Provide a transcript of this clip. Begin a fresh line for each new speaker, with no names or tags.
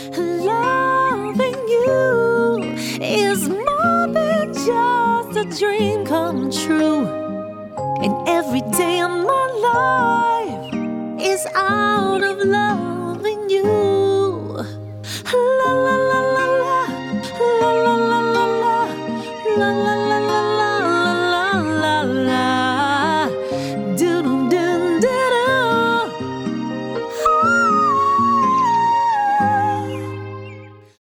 Loving you is more than just a dream come true. And every day of my life is out of loving you.